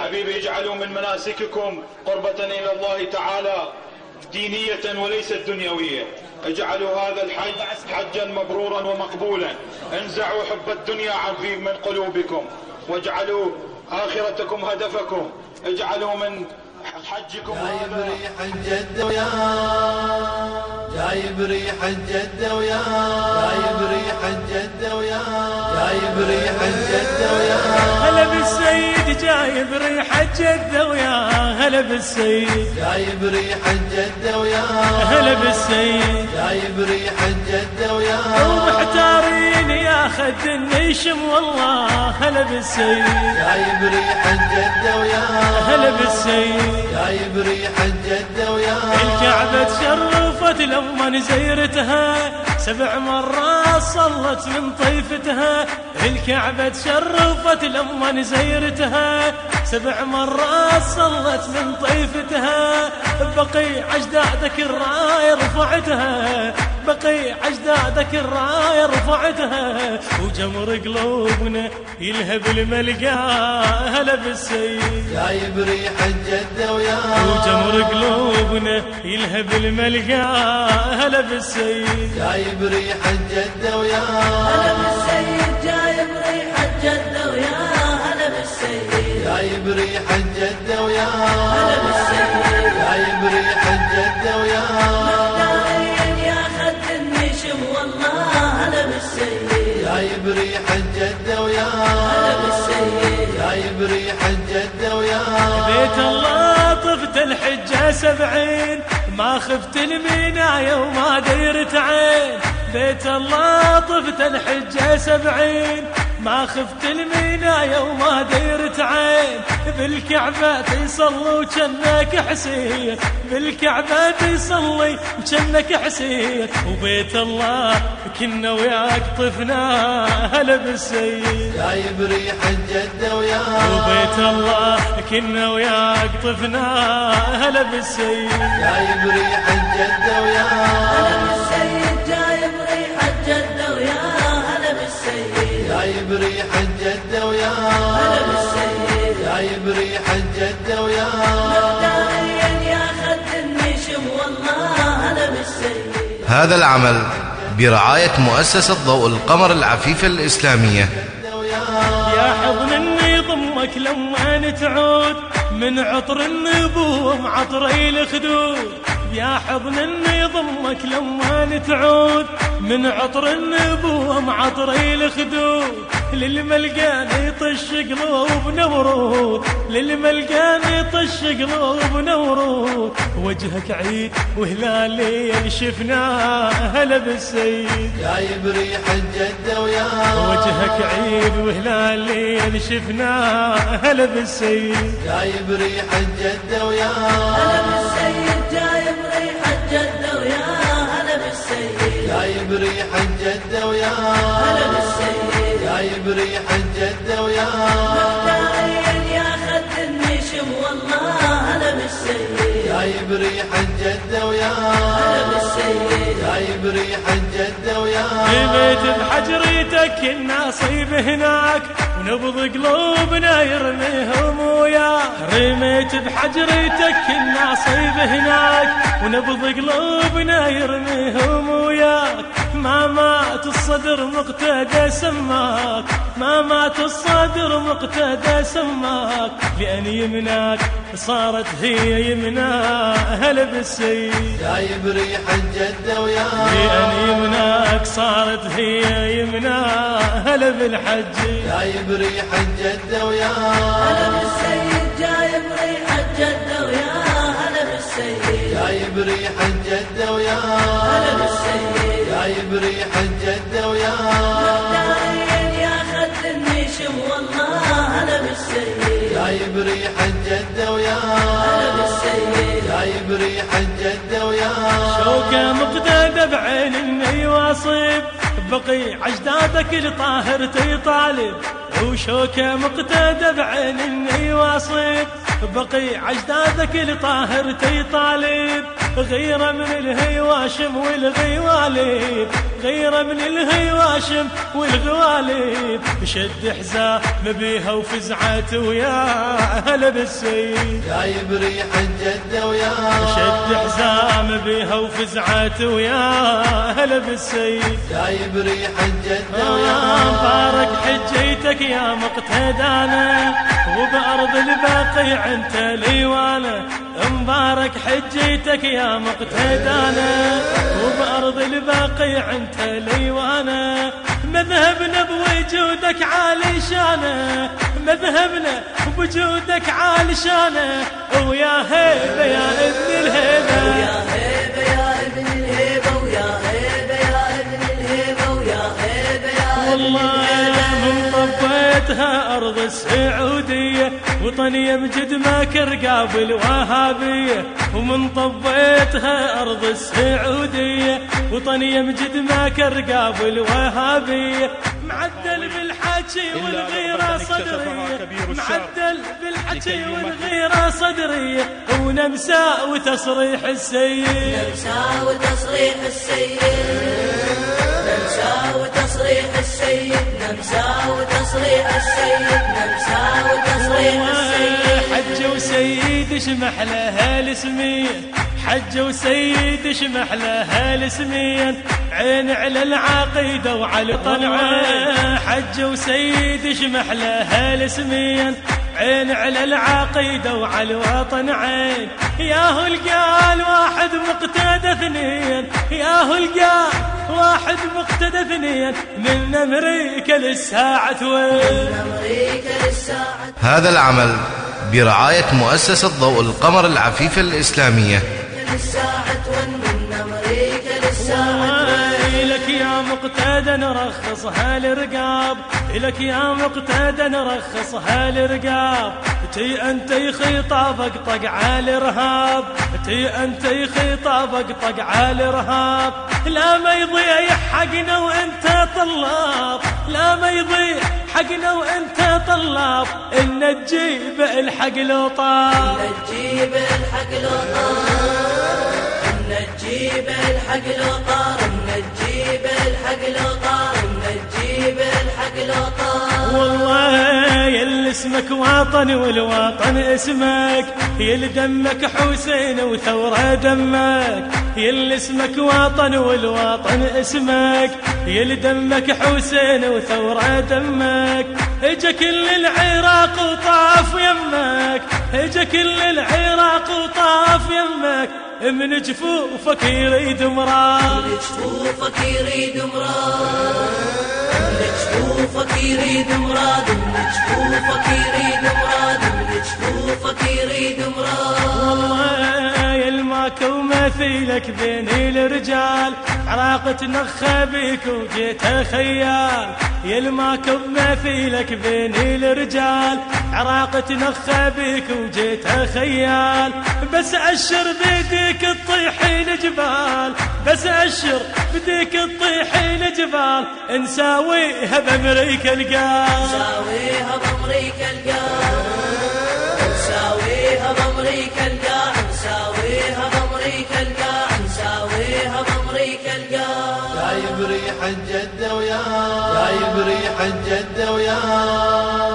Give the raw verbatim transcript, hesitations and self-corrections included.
حبيبي اجعلوا من مناسككم قربة إلى الله تعالى دينية وليست دنيوية. اجعلوا هذا الحج حجا مبرورا ومقبولا. انزعوا حب الدنيا عن في من قلوبكم، واجعلوا آخرتكم هدفكم. اجعلوا من حجكم جايب ريح الجدة ويا جايب ريح الجدة ويا جايب ريح الجدة ويا جايب ريح الجدة ويا هلا بالسيد جايب ريح الجدة ويا هلا بالسيد جايب ريح الجدة ويا هلا بالسيد جايب ريح الجدة ويا ومحتارين يا خد النشم والله هلا بالسيد جايب ريح الجدة ويا هلا بالسيد جايب ريح الجدة ويا الكعبة تشرفت لما نزيرتها سبع مرات صلت من طيفتها. الكعبة تشرفت لما نزيرتها سبع مرات صلت من طيفتها. بقي عجدادك الراية رفعتها بقي عجدادك الراية رفعتها. وجمر قلوبنا يلهب الملقاه هلا بالسيد جايب ريح الجدة ويا وجمر قلوبنا يلهب الملقاه هلا بالسيد جايب ريح الجدة ويا هلا بالسيد جايب ريح الجدة ويا هلا بالسيد جايب ريح الجدة ويا هلا بالسيد جايب ريح الجدة ويا محتارين يا خد النشم والله هلا بالسيد جايب ريح الجدة ويا هلا بالسيد جايب ريح الجدة ويا بيت الله طفت الحجة سبعين ما خفت المناية وما ديرت عين. بيت الله طفت الحجة سبعين ما خفت المناية وما ديرت عين. بالكعبة يصلي وجنك حسين بالكعبة يصلي وجنك حسين. وبيت الله كنا وياك طفنا هلا بالسيد جايب ريح الجدة ويا وبيت الله كنا وياك طفنا هلا بالسيد جايب ريح الجدة ويا هلا بالسيد جايب ريح الجدة ويا هلا بالسيد جايب ريح الجدة ويا هلا بالسيد جايب ريح الجدة ويا محتارين يا خد النشم والله هلا بالسيد. هذا العمل برعاية مؤسسة ضوء القمر العفيفة الإسلامية. يا حضن يضمك لما تعود من عطر النبوة معطري الخدود. يا حضن يضمك لما تعود من عطر النبوة معطري الخدود. للملقان يطش قلوبنا ورود للملقان يطش قلوبنا ورود. وجهك عيد وهلالين شفناه هلا بالسيد جايب ريح الجدة ويا وجهك عيد وهلالين شفناه هلا بالسيد جايب ريح الجدة ويا هلا بالسيد جايب ريح الجدة ويا هلا بالسيد جايب ريح الجدة ويا هلا بالسيد جايب ريح الجدة ويا محتارين يا خد النشم والله هلا بالسيد جايب ريح الجدة ويا هلا بالسيد جايب ريح الجدة ويا بيت بحجريتك النصيب هناك ونبض قلوبنا يرميهم وياك. رميت بحجريتك النصيب هناك ونبض قلوبنا يرميهم وياك. ما مات الصدر مقتدى سماك ما مات الصدر مقتدى سماك. لأن يمناك صارت هي يمنا هلا بالسيد جايب ريح الجدة ويا لأن يمناك صارت هي يمنا هلا بالحج. جايب ريح الجدة ويا هلا بالسيد جايب ريح الجدة ويا هلا بالسيد جايب ريح الجدة ويا هلا بالسيد جايب ريح الجدة ويا محتارين يا خد النشم والله هلا بالسيد جايب ريح الجدة ويا هلا بالسيد جايب ريح الجدة ويا شوكة مقتدى بعين الني واصب بقي عجدادك الطاهر تطالب. وشوكة مقتدى بعين الني واصب بقي عجدادك الطاهر تطالب. غيرة من الهواشم والغواليب، غيرة من الهواشم والغواليب، شد حزام بيها وفزعت ويا هلا بالسيد، جايب ريح الجدة ويا شد حزام بيها وفزعت ويا هلا بالسيد، جايب ريح الجدة ويا مبارك حجيتك يا مقتدانا، وبأرض الباقي انت ليوانا، مبارك حجيتك يا مقتدانا، وبأرض الباقي انت ليوانا، مذهبنا بوجودك عالي شانه، مذهبنا بوجودك عالي شانه، ويا هيبة يا ابن الهيبة، ويا هيبة يا ابن الهيبة، ويا هيبة يا ابن الهيبة، ويا هيبة يا ابن والله من طبيتها أرض السعودية، وطني مجد ماكر قابل وهابية، ومن طبيتها أرض السعودية، وطني مجد ماكر قابل وهابية، معدل بالحكي والغيرة صدرية، معدل بالحكي والغيرة صدرية، ونمساء وتصريح السيد، نمسا وتصريح السيد، نمسا وتصريح السيد، نمسا وتصريح السيد، نمسا وتصريح السيد، حج وسيد اشمح لها الاسمية، حج وسيد اشمح لها الاسمية، عين على العقيدة وعلى طلعة، حج وسيد اشمح لها الاسمية، عين على العقيدة وعلى الوطن عين، ياهو القال واحد مقتدى اثنين، ياهو القال واحد مقتدى اثنين، من امريكا للساعة وين، أمريكا للساعة هذا العمل برعاية مؤسسة ضوء القمر العفيفة الإسلامية. للساعة وين، من أمريكا للساعة وين، لك يا مقتدى نرخصها الرقاب، لك يا مقتدى نرخصها الرقاب، تي انت خطابك طق على الارهاب، تي انت خطابك طق على الارهاب، لا ما يضيع حقنا وانت طلاب، لا ما يضيع حقنا وانت طلاب، ان تجيب الحق لو طاب، نجيب الحق لو طار، نجيب الحق لو طار، نجيب الحق لو طار، نجيب الحق لو طار، والله يلي اسمك وطن والوطن اسمك، يلي دمك حسين وثورة دمك، يلي اسمك وطن والوطن اسمك، يلي دمك حسين وثورة دمك، اجا كل العراق وطاف يمك، اجا كل العراق وطاف يمك، من جفوفك يريد مراد، من جفوفك يريد مراد، من جفوفك يريد مراد، من جفوفك يريد مراد، من جفوفك يريد مراد، والله يلماك ومثيلك بين الرجال، عراق تنخى بيك وجيت خيال، يلماك ومثيلك بين الرجال، عراق تنخى بيك وجيت خيال، بس أشر بيديك تطيح الجبال، بس أشر بديك تطيح الجبال، نساويها بأمريكا القال، نساويها بأمريكا القاع، نساويها بأمريكا القاع، نساويها بأمريكا القاع، نساويها بأمريكا القاع، جايب ريح الجدة ويا جايب ريح الجدة ويا